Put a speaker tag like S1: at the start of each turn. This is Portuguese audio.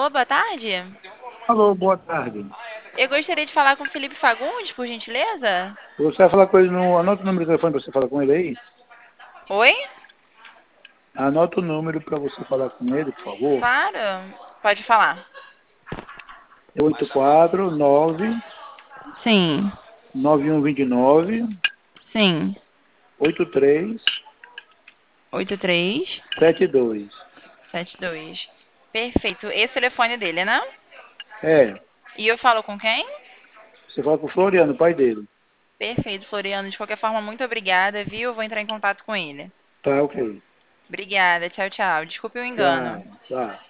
S1: Alô, boa tarde.
S2: Alô, boa tarde.
S1: Eu gostaria de falar com o Felipe Fagundes, por gentileza.
S2: Você vai falar com ele no. Anota o número do telefone para você falar com ele aí.
S1: Oi?
S2: Anota o número para você falar com ele, por favor.
S1: Claro. Pode falar.
S2: É 849
S1: Sim,
S2: 9129
S1: sim. 8372.
S2: 8372.
S1: Perfeito. Esse é o telefone dele, né?
S2: É,
S1: E eu falo com quem?
S2: você fala com o Floriano, pai dele.
S1: Perfeito, Floriano. De qualquer forma, muito obrigada, viu? Eu vou entrar em contato com ele.
S2: Tá, ok.
S1: Obrigada. Tchau, tchau. Desculpe o engano.
S2: Tchau, tchau.